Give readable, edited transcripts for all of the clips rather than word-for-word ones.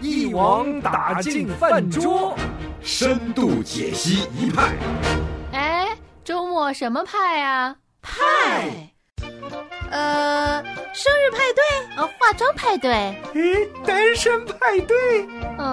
一网打尽饭桌， 深度解析一派。 哎，周末什么派啊？ 派？生日派对？ 化妆派对？ 单身派对？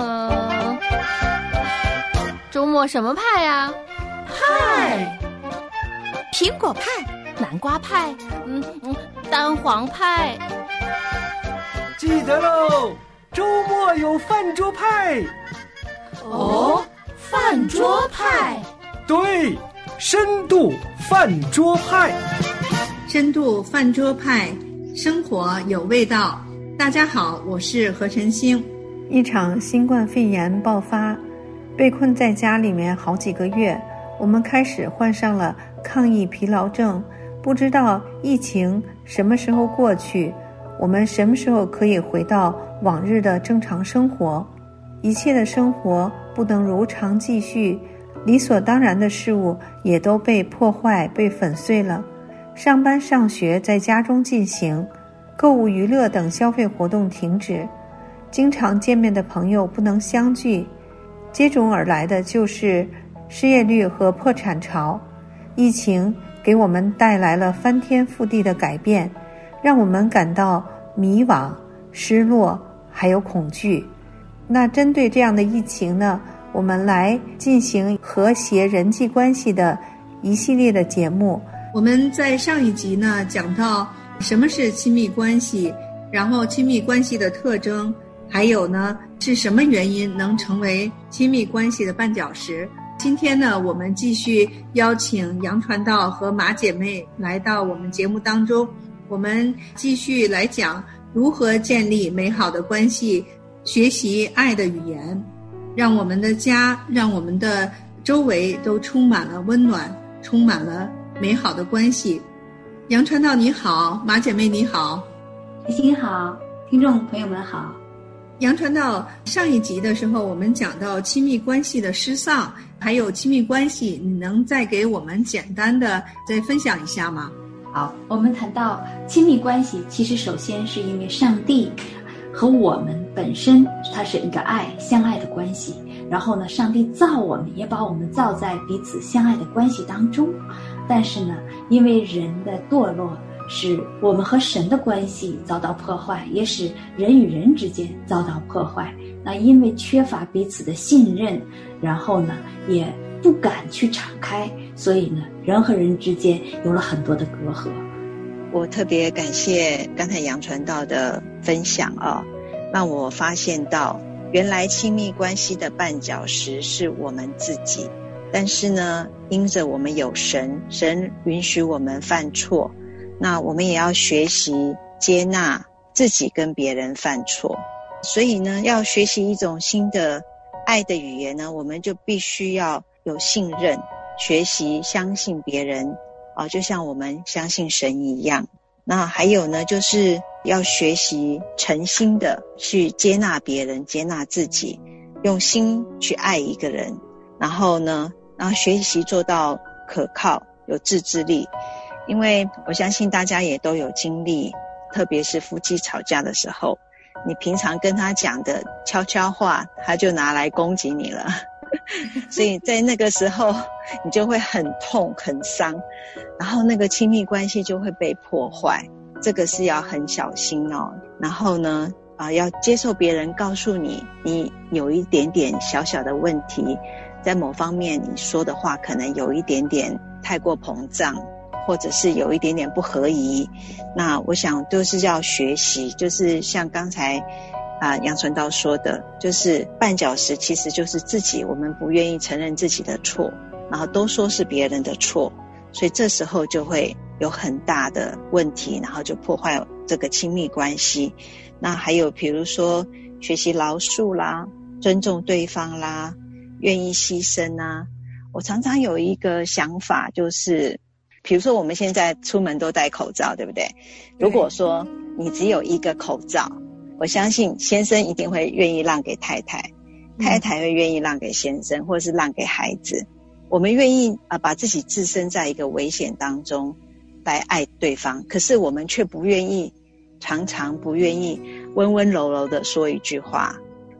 周末什么派啊？ 派？苹果派？ 南瓜派？蛋黄派？ 记得喽，周末有饭桌派。 哦，饭桌派？ 对，深度饭桌派。 深度饭桌派，生活有味道。大家好，我是何晨星。 一场新冠肺炎爆发，被困在家里面好几个月，我们开始患上了抗疫疲劳症，不知道疫情什么时候过去，我们什么时候可以回到往日的正常生活。一切的生活不能如常继续，理所当然的事物也都被破坏、被粉碎了。上班上学在家中进行，购物娱乐等消费活动停止，经常见面的朋友不能相聚，接踵而来的就是失业率和破产潮。疫情给我们带来了翻天覆地的改变，让我们感到迷惘、失落还有恐惧。那针对这样的疫情呢，我们来进行和谐人际关系的一系列的节目。 我们在上一集呢讲到什么是亲密关系，然后亲密关系的特征，还有呢是什么原因能成为亲密关系的绊脚石。今天呢我们继续邀请杨传道和马姐妹来到我们节目当中，我们继续来讲如何建立美好的关系，学习爱的语言，让我们的家，让我们的周围都充满了温暖，充满了美好的关系。杨传道你好，马姐妹你好。 晨星好，听众朋友们好。 杨传道，上一集的时候我们讲到亲密关系的失丧，还有亲密关系，你能再给我们简单的再分享一下吗？ 好，我们谈到亲密关系，其实首先是因为上帝和我们本身它是一个相爱的关系，然后呢上帝造我们，也把我们造在彼此相爱的关系当中。但是呢因为人的堕落，使我们和神的关系遭到破坏，也使人与人之间遭到破坏。那因为缺乏彼此的信任，然后呢也不敢去敞开，所以呢人和人之间有了很多的隔阂。 我特别感谢刚才杨传道的分享让我发现到原来亲密关系的绊脚石是我们自己。但是呢因着我们有神允许我们犯错，那我们也要学习接纳自己跟别人犯错。所以呢要学习一种新的爱的语言呢，我们就必须要有信任，学习相信别人就像我们相信神一样。那还有呢就是要学习诚心的去接纳别人，接纳自己，用心去爱一个人，然后学习做到可靠，有自制力。因为我相信大家也都有经历，特别是夫妻吵架的时候，你平常跟他讲的悄悄话他就拿来攻击你了所以在那个时候你就会很痛很伤，然后那个亲密关系就会被破坏，这个是要很小心然后呢要接受别人告诉你有一点点小小的问题，在某方面你说的话可能有一点点太过膨胀，或者是有一点点不合宜。那我想都是要学习，就是像刚才杨传道说的，就是绊脚石其实就是自己，我们不愿意承认自己的错，然后都说是别人的错，所以这时候就会有很大的问题，然后就破坏这个亲密关系。那还有比如说学习饶恕啦，尊重对方啦，愿意牺牲啊。我常常有一个想法，就是比如说我们现在出门都戴口罩，对不对？如果说你只有一个口罩，我相信先生一定会愿意让给太太，太太会愿意让给先生，或是让给孩子。我们愿意把自己置身在一个危险当中来爱对方，可是我们却不愿意，常常不愿意温温柔柔的说一句话，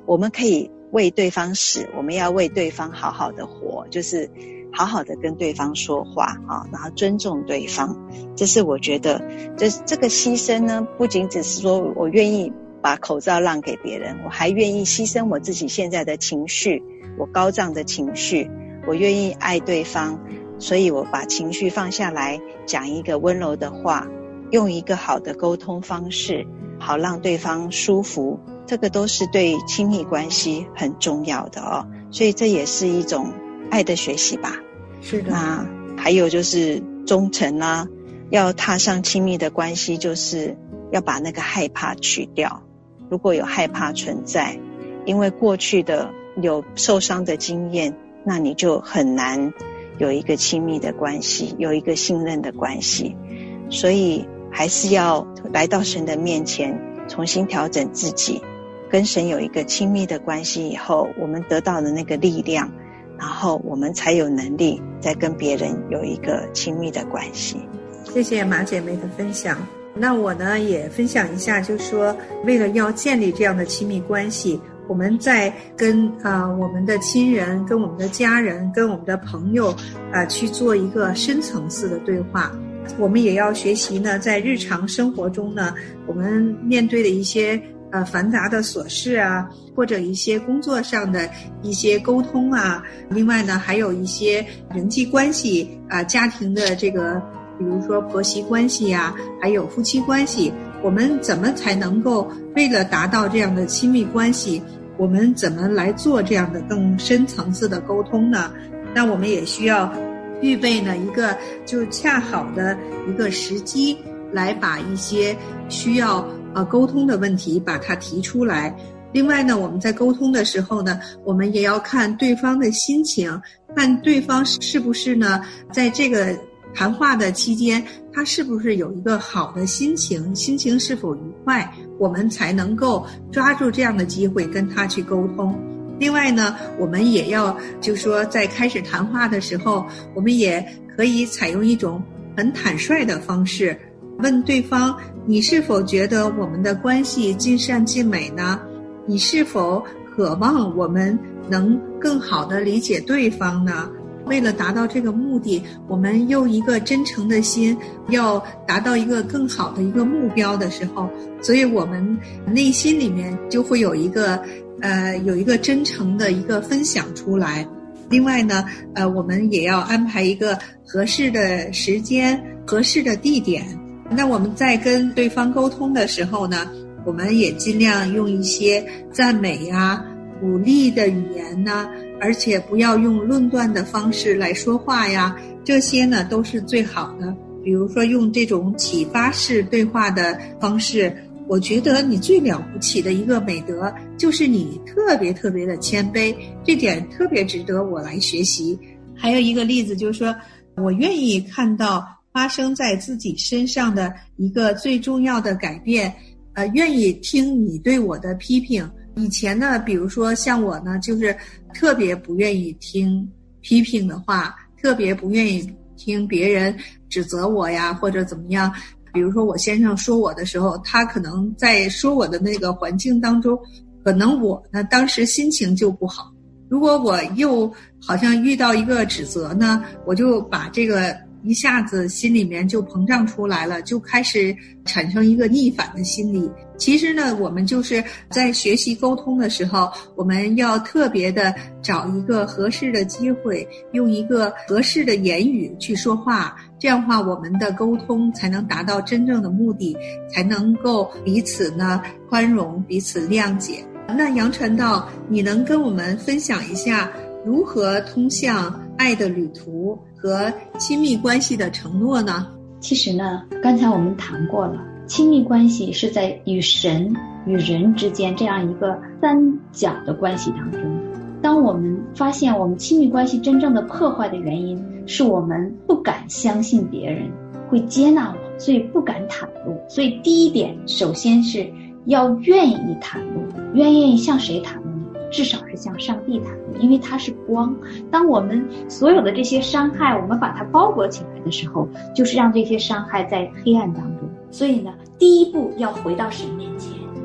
我们可以为对方死，我们要为对方好好的活，就是好好的跟对方说话然后尊重对方。这是我觉得这个牺牲呢，不仅只是说我愿意把口罩让给别人，我还愿意牺牲我自己现在的情绪，我高涨的情绪，我愿意爱对方，所以我把情绪放下来，讲一个温柔的话，用一个好的沟通方式，好让对方舒服，这个都是对亲密关系很重要的所以这也是一种爱的学习吧。 是的。 那还有就是忠诚啦，要踏上亲密的关系，就是要把那个害怕去掉。如果有害怕存在，因为过去的有受伤的经验，那你就很难有一个亲密的关系，有一个信任的关系。所以还是要来到神的面前，重新调整自己，跟神有一个亲密的关系以后，我们得到的那个力量，然后我们才有能力再跟别人有一个亲密的关系。 谢谢马姐妹的分享。那我呢也分享一下，就是说为了要建立这样的亲密关系，我们在跟我们的亲人、跟我们的家人、跟我们的朋友去做一个深层次的对话。我们也要学习呢，在日常生活中呢，我们面对的一些繁杂的琐事啊，或者一些工作上的一些沟通啊，另外呢还有一些人际关系家庭的这个比如说婆媳关系啊，还有夫妻关系，我们怎么才能够为了达到这样的亲密关系，我们怎么来做这样的更深层次的沟通呢？那我们也需要预备呢一个就恰好的一个时机，来把一些需要沟通的问题把它提出来。另外呢，我们在沟通的时候呢，我们也要看对方的心情，看对方是不是呢在这个谈话的期间，他是不是有一个好的心情，心情是否愉快，我们才能够抓住这样的机会跟他去沟通。另外呢，我们也要就是说在开始谈话的时候，我们也可以采用一种很坦率的方式，问对方，你是否觉得我们的关系尽善尽美呢？你是否渴望我们能更好地理解对方呢？为了达到这个目的，我们用一个真诚的心，要达到一个更好的一个目标的时候，所以我们内心里面就会有一个真诚的一个分享出来。另外呢，我们也要安排一个合适的时间、合适的地点。那我们在跟对方沟通的时候呢，我们也尽量用一些赞美啊、鼓励的语言呢，而且不要用论断的方式来说话呀，这些呢都是最好的。比如说用这种启发式对话的方式，我觉得你最了不起的一个美德就是你特别特别的谦卑，这点特别值得我来学习。还有一个例子就是说，我愿意看到发生在自己身上的一个最重要的改变，愿意听你对我的批评。以前呢，比如说像我呢，就是特别不愿意听批评的话，特别不愿意听别人指责我呀，或者怎么样。比如说我先生说我的时候，他可能在说我的那个环境当中，可能我呢当时心情就不好。如果我又好像遇到一个指责呢，我就把这个一下子心里面就膨胀出来了，就开始产生一个逆反的心理。其实呢，我们就是在学习沟通的时候，我们要特别的找一个合适的机会，用一个合适的言语去说话，这样的话我们的沟通才能达到真正的目的，才能够彼此呢宽容，彼此谅解。那杨传道，你能跟我们分享一下如何通向爱的旅途和亲密关系的承诺呢？ 其实呢，刚才我们谈过了，亲密关系是在与神与人之间这样一个三角的关系当中。当我们发现我们亲密关系真正的破坏的原因是我们不敢相信别人会接纳我，所以不敢袒露。所以第一点，首先是要愿意袒露。愿意向谁袒露呢？至少是向上帝袒露，因为他是光。当我们所有的这些伤害，我们把它包裹起来的时候，就是让这些伤害在黑暗当中。所以呢，第一步要回到神面前，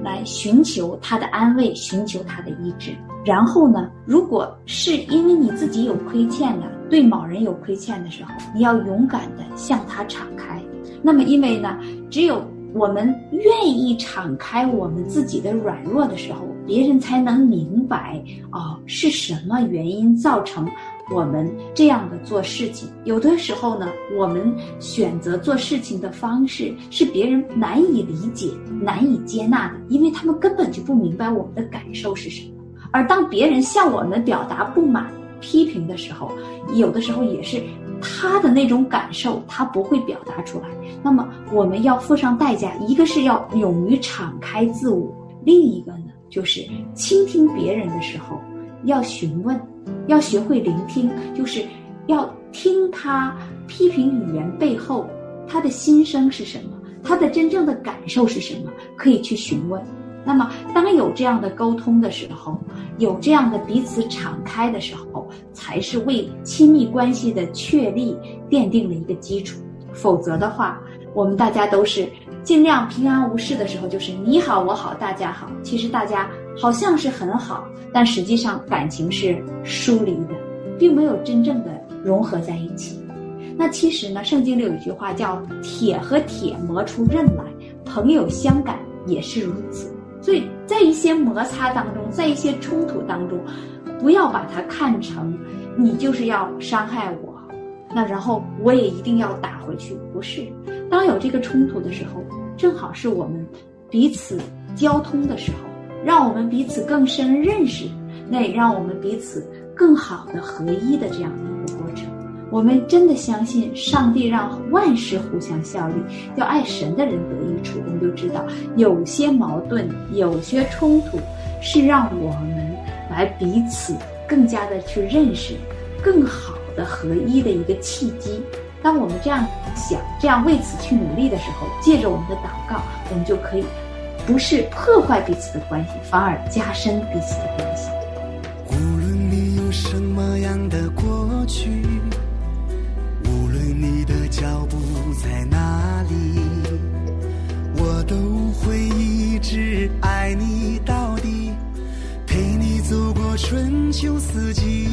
来寻求他的安慰，寻求他的医治。然后呢，如果是因为你自己有亏欠的，对某人有亏欠的时候，你要勇敢的向他敞开。那么因为呢，只有我们愿意敞开我们自己的软弱的时候，别人才能明白是什么原因造成我们这样的做事情。有的时候呢，我们选择做事情的方式是别人难以理解、难以接纳的，因为他们根本就不明白我们的感受是什么。而当别人向我们表达不满、批评的时候，有的时候也是他的那种感受他不会表达出来。那么我们要付上代价，一个是要勇于敞开自我，另一个呢，就是倾听别人的时候要询问，要学会聆听，就是要听他批评语言背后他的心声是什么，他的真正的感受是什么，可以去询问。那么当有这样的沟通的时候，有这样的彼此敞开的时候，才是为亲密关系的确立奠定了一个基础。否则的话，我们大家都是尽量平安无事的时候，就是你好我好大家好，其实大家好像是很好，但实际上感情是疏离的，并没有真正的融合在一起。那其实呢，圣经里有一句话叫铁和铁磨出刃来，朋友相感也是如此。所以在一些摩擦当中，在一些冲突当中，不要把它看成你就是要伤害我，那然后我也一定要打回去。不是，当有这个冲突的时候，正好是我们彼此交通的时候，让我们彼此更深认识，那也让我们彼此更好的合一的这样的一个过程。我们真的相信上帝让万事互相效力，要爱神的人得益处。我们就知道有些矛盾，有些冲突是让我们来彼此更加的去认识，更好的合一的一个契机。当我们这样想，这样为此去努力的时候，借着我们的祷告，我们就可以不是破坏彼此的关系，反而加深彼此的关系。 无论你有什么样的过去，无论你的脚步在哪里，我都会一直爱你到底，陪你走过春秋四季。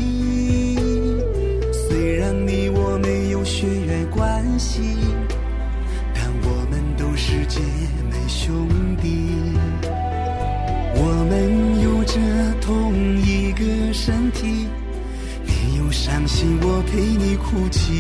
虽然你我没有血缘关系，但我们都是姐妹兄弟，我们有着同一个身体，你有伤心我陪你哭泣，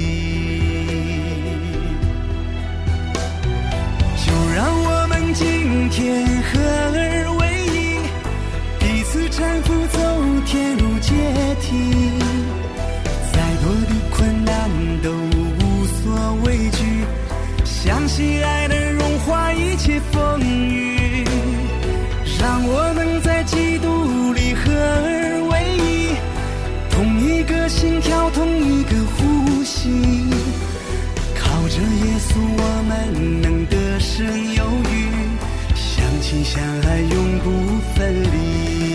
就让我们今天合而为一，彼此搀扶走天路阶梯，再多的困难都无所畏惧，相信爱能融化一切风雨，让我们在基督里合而为一，同一个心跳，同一个呼吸，靠着耶稣我们能得胜有余，相亲相爱永不分离。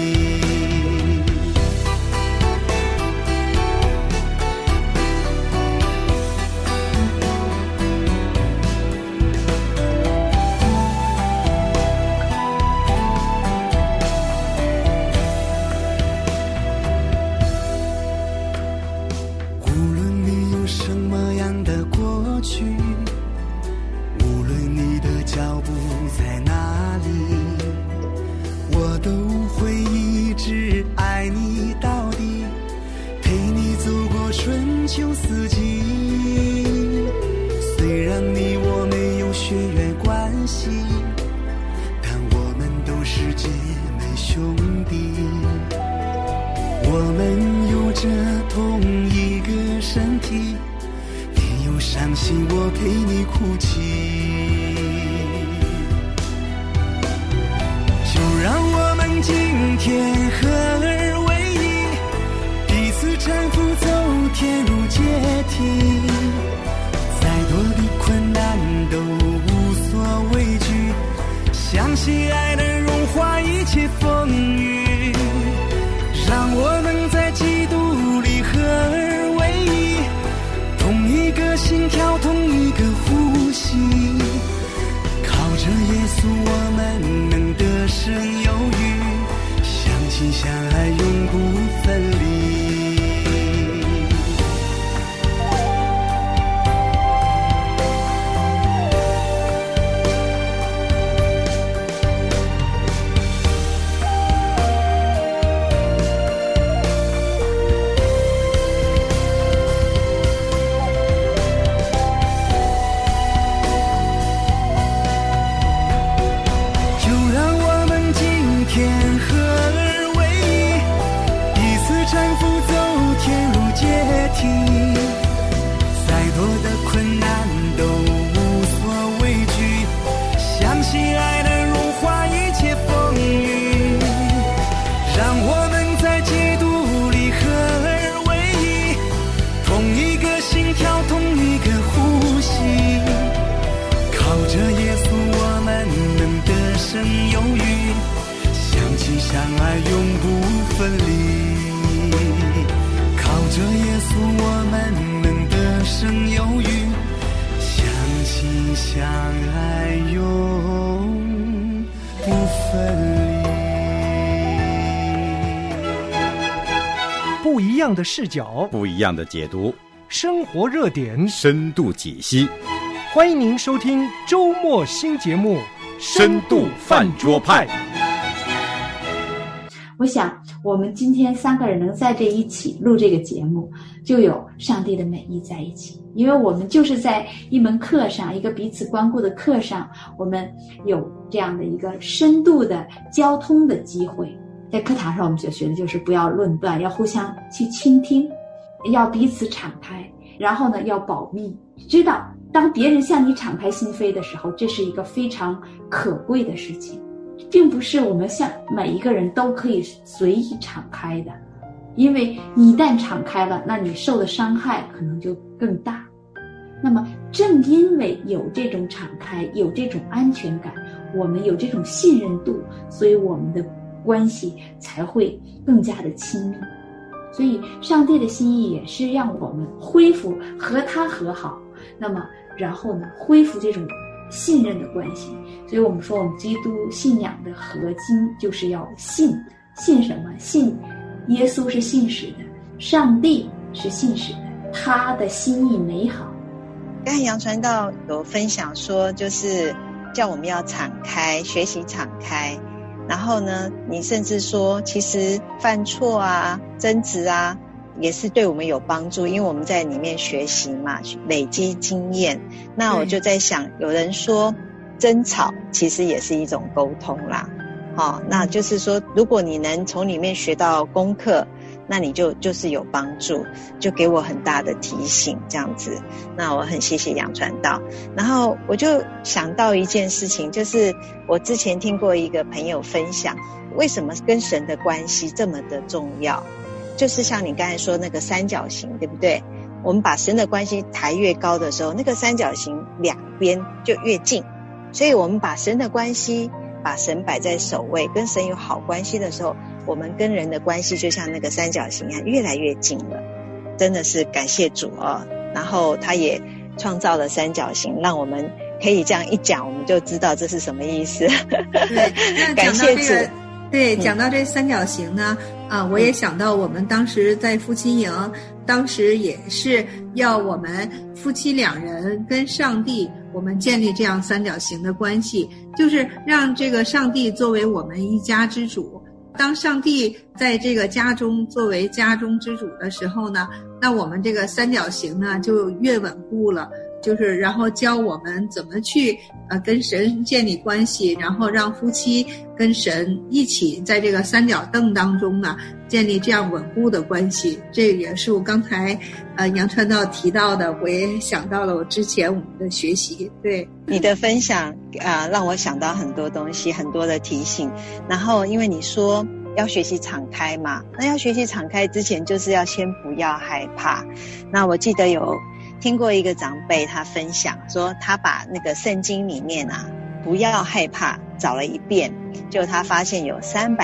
我陪你哭泣，就让我们今天合而为一，彼此搀扶走天路阶梯，再多的困难都无所畏惧，相信爱能融化一切风雨，让我们在基督里合而为一，同一个心跳，同一个呼吸，靠着耶稣我们能得胜有余，相亲相爱永不分离。相爱永不分离，靠着耶稣我们能得胜有余，相亲相爱永不分离。不一样的视角， 不一样的解读， 生活热点， 深度解析。 欢迎您收听周末新节目《 深度饭桌派》。 我想我们今天3个人能在这一起录这个节目，就有上帝的美意在一起，因为我们就是在一门课上，一个彼此关顾的课上，我们有这样的一个深度的交通的机会。在课堂上我们所学的就是不要论断，要互相去倾听，要彼此敞开，然后呢要保密，知道当别人向你敞开心扉的时候，这是一个非常可贵的事情，并不是我们向每一个人都可以随意敞开的，因为你一旦敞开了，那你受的伤害可能就更大。那么正因为有这种敞开，有这种安全感，我们有这种信任度，所以我们的关系才会更加的亲密。所以上帝的心意也是让我们恢复和他和好，那么然后呢恢复这种信任的关系。所以我们说我们基督信仰的核心就是要信什么？信耶稣是信实的，上帝是信实的，他的心意美好。 刚才杨传道有分享说，就是叫我们要敞开，学习敞开。然后呢，你甚至说其实犯错啊，争执啊，也是对我们有帮助，因为我们在里面学习嘛，累积经验。那我就在想，有人说争吵其实也是一种沟通啦，那就是说如果你能从里面学到功课，那你就是有帮助，就给我很大的提醒这样子。那我很谢谢杨传道。然后我就想到一件事情，就是我之前听过一个朋友分享，为什么跟神的关系这么的重要，就是像你刚才说那个三角形，对不对？我们把神的关系抬越高的时候，那个三角形两边就越近，所以我们把神的关系，把神摆在首位，跟神有好关系的时候，我们跟人的关系就像那个三角形一样，越来越近了。真的是感谢主哦。然后他也创造了三角形，让我们可以这样一讲，我们就知道这是什么意思。 对，那感谢主。 对，讲到这三角形呢，我也想到我们当时在夫妻营，当时也是要我们夫妻2人跟上帝，我们建立这样三角形的关系，就是让这个上帝作为我们一家之主。当上帝在这个家中作为家中之主的时候呢，那我们这个三角形呢就越稳固了，就是然后教我们怎么去跟神建立关系，然后让夫妻跟神一起在这个三角凳当中呢建立这样稳固的关系。这也是我刚才杨传道提到的，我也想到了我之前我们的学习。对， 你的分享让我想到很多东西，很多的提醒。然后因为你说要学习敞开嘛，那要学习敞开之前就是要先不要害怕。那我记得有听过一个长辈他分享说，他把那个圣经里面不要害怕找了一遍，结果他发现有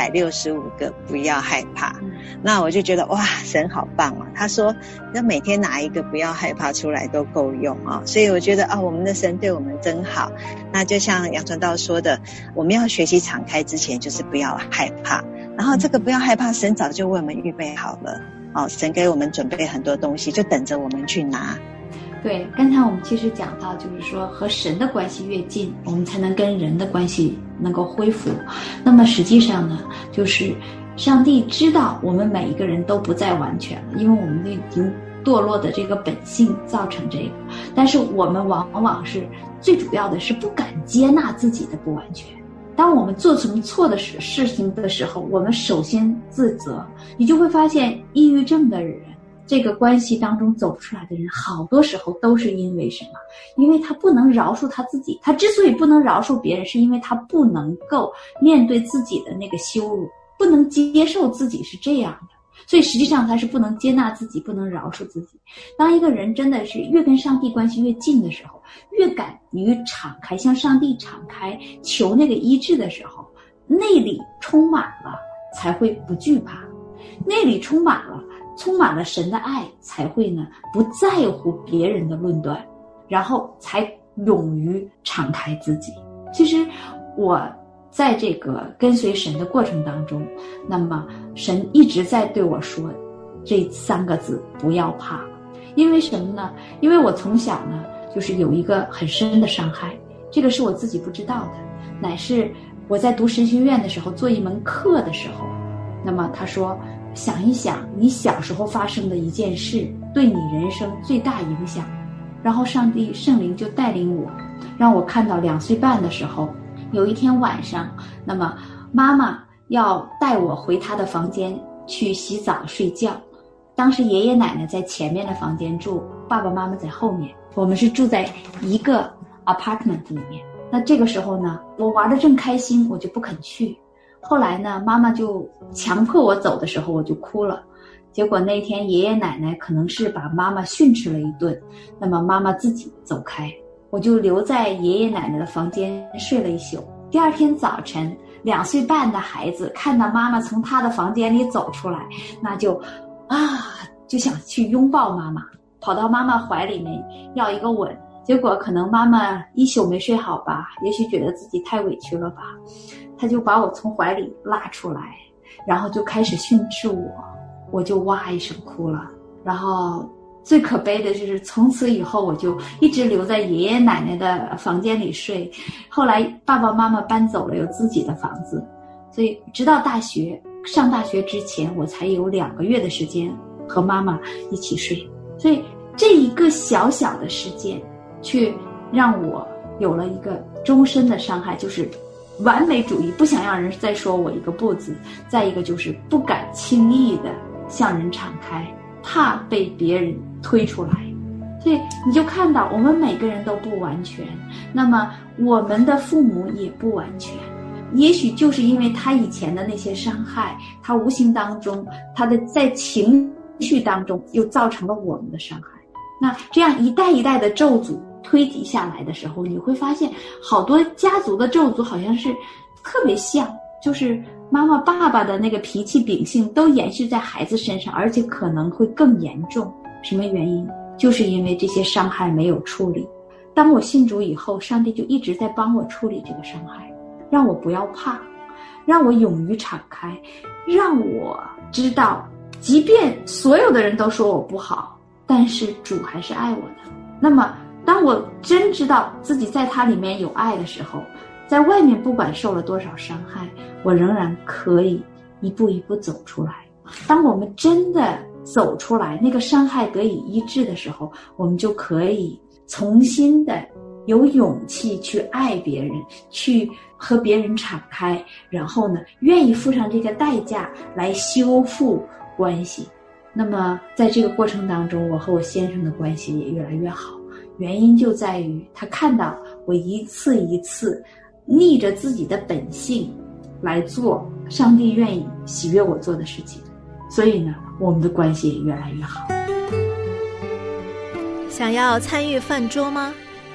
365个不要害怕。那我就觉得哇，神好棒啊！他说那每天拿一个不要害怕出来都够用啊，所以我觉得啊，我们的神对我们真好。那就像杨传道说的，我们要学习敞开之前就是不要害怕，然后这个不要害怕，神早就为我们预备好了哦，神给我们准备很多东西，就等着我们去拿。 对，刚才我们其实讲到，就是说和神的关系越近，我们才能跟人的关系能够恢复。那么实际上呢，就是上帝知道我们每一个人都不再完全了，因为我们已经堕落的这个本性造成这个，但是我们往往是最主要的是不敢接纳自己的不完全。当我们做什么错的事情的时候，我们首先自责，你就会发现抑郁症的人，这个关系当中走出来的人，好多时候都是因为什么？因为他不能饶恕他自己。他之所以不能饶恕别人，是因为他不能够面对自己的那个羞辱，不能接受自己是这样的，所以实际上他是不能接纳自己，不能饶恕自己。当一个人真的是越跟上帝关系越近的时候，越敢于敞开，向上帝敞开求那个医治的时候，内里充满了才会不惧怕，内里充满了神的爱，才会呢不在乎别人的论断，然后才勇于敞开自己。其实我在这个跟随神的过程当中，那么神一直在对我说这3个字，不要怕。因为什么呢？因为我从小呢就是有一个很深的伤害，这个是我自己不知道的，乃是我在读神学院的时候做一门课的时候，那么他说想一想你小时候发生的一件事对你人生最大影响，然后上帝圣灵就带领我，让我看到2岁半的时候，有一天晚上，那么妈妈要带我回她的房间去洗澡睡觉。当时爷爷奶奶在前面的房间住，爸爸妈妈在后面，我们是住在一个 apartment 里面。那这个时候呢，我玩得正开心，我就不肯去。后来呢，妈妈就强迫我走的时候，我就哭了。结果那天爷爷奶奶可能是把妈妈训斥了一顿，那么妈妈自己走开，我就留在爷爷奶奶的房间睡了一宿。第二天早晨，2岁半的孩子看到妈妈从他的房间里走出来，那就想去拥抱妈妈，跑到妈妈怀里面要一个吻。结果可能妈妈一宿没睡好吧，也许觉得自己太委屈了吧，他就把我从怀里拉出来，然后就开始训斥我就哇一声哭了。然后最可悲的就是从此以后我就一直留在爷爷奶奶的房间里睡。后来爸爸妈妈搬走了，有自己的房子，所以直到上大学之前，我才有2个月的时间和妈妈一起睡。所以这一个小小的事件却让我有了一个终身的伤害，就是完美主义，不想让人再说我一个不字，再一个就是不敢轻易的向人敞开，怕被别人推出来。所以你就看到我们每个人都不完全，那么我们的父母也不完全，也许就是因为他以前的那些伤害，他无形当中他的在情绪当中又造成了我们的伤害。那这样一代一代的咒诅推及下来的时候，你会发现好多家族的咒诅好像是特别像，就是妈妈爸爸的那个脾气秉性都延续在孩子身上，而且可能会更严重。什么原因？就是因为这些伤害没有处理。当我信主以后，上帝就一直在帮我处理这个伤害，让我不要怕，让我勇于敞开，让我知道即便所有的人都说我不好，但是主还是爱我的。那么当我真知道自己在他里面有爱的时候，在外面不管受了多少伤害，我仍然可以一步一步走出来。当我们真的走出来，那个伤害得以医治的时候，我们就可以重新的有勇气去爱别人，去和别人敞开，然后呢，愿意付上这个代价来修复关系。那么在这个过程当中，我和我先生的关系也越来越好，原因就在于他看到我一次一次逆着自己的本性来做上帝愿意喜悦我做的事情，所以呢，我们的关系也越来越好。 想要参与饭桌吗？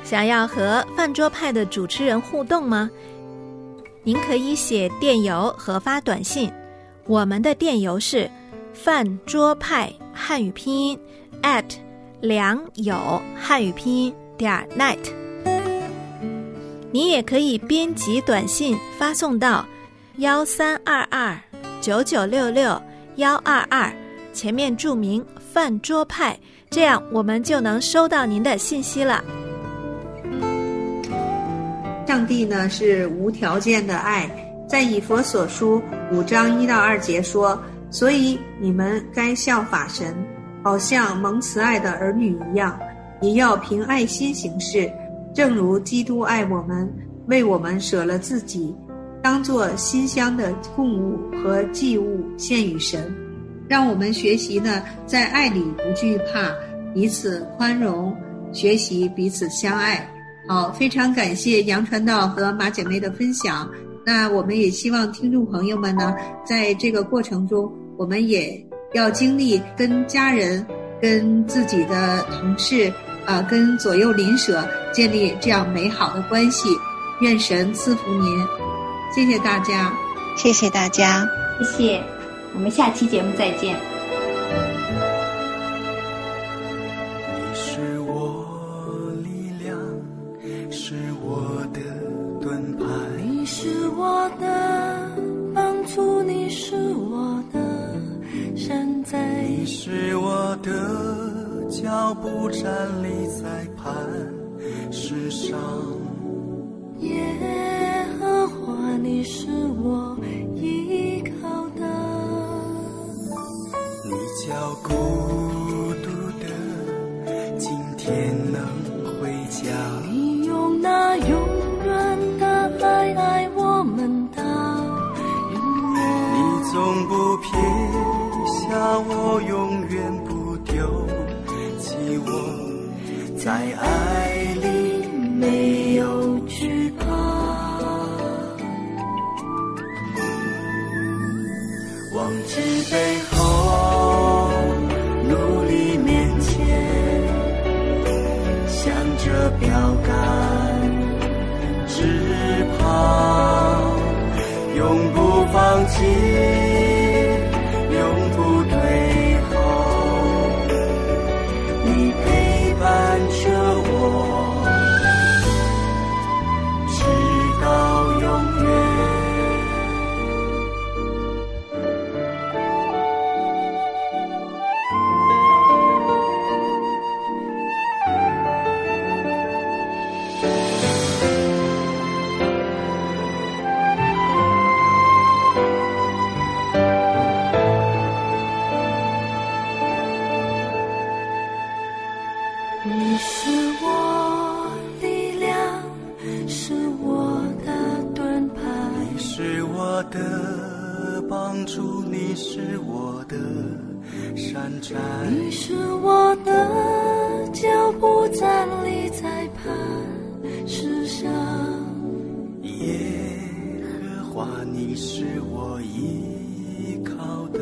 想要和饭桌派的主持人互动吗？您可以写电邮和发短信，我们的电邮是饭桌派汉语拼音@良友汉语拼音.net。你也可以编辑短信发送到132299662122，前面注明饭桌派，这样我们就能收到您的信息了。 上帝呢是无条件的爱，在以弗所书5章1到2节说，所以你们该效法神，好像蒙慈爱的儿女一样，也要凭爱心行事，正如基督爱我们，为我们舍了自己，当作馨香的供物和祭物献与神。让我们学习呢，在爱里不惧怕，彼此宽容，学习彼此相爱。好，非常感谢杨传道和马姐妹的分享。那我们也希望听众朋友们呢，在这个过程中，我们也要经历跟家人、跟自己的同事跟左右邻舍建立这样美好的关系。愿神赐福您，谢谢大家， 谢谢大家， 谢谢，我们下期节目再见。 你是我力量，是我的盾牌， 你是我的帮助，你是我的山寨， 你是我的脚步，站立在磐石上。 耶和华，你是我依靠的， 你叫孤独的今天能回家， 你用那永远的爱爱我们到永远， 你总不撇下我，永远不丢弃我，在爱里没有惧怕， 忘记背后，努力面前，向着标杆直跑，永不放弃，永不退后，你陪伴着我直到永远。 你是我力量，是我的盾牌， 你是我的帮助，你是我的山寨， 你是我的脚步，站立在磐石上。 耶和华，你是我依靠的，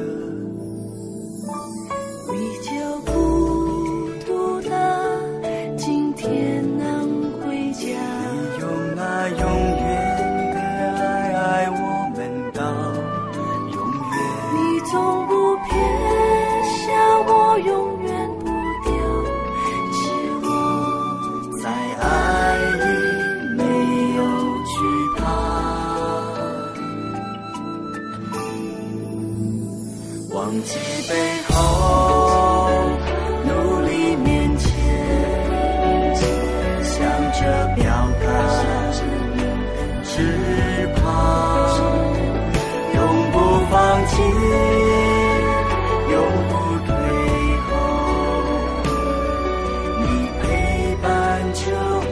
你就孤独的今天能回家， 你用那永远的爱爱我们到永远， 你总不撇下我，永远不丢弃我， 在爱里没有惧怕，忘记背后，努力面前，向着标杆直跑，永不放弃，永不退后，你陪伴着我，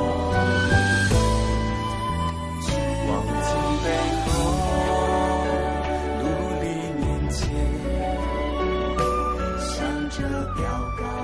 忘记背后，努力面前，向着标杆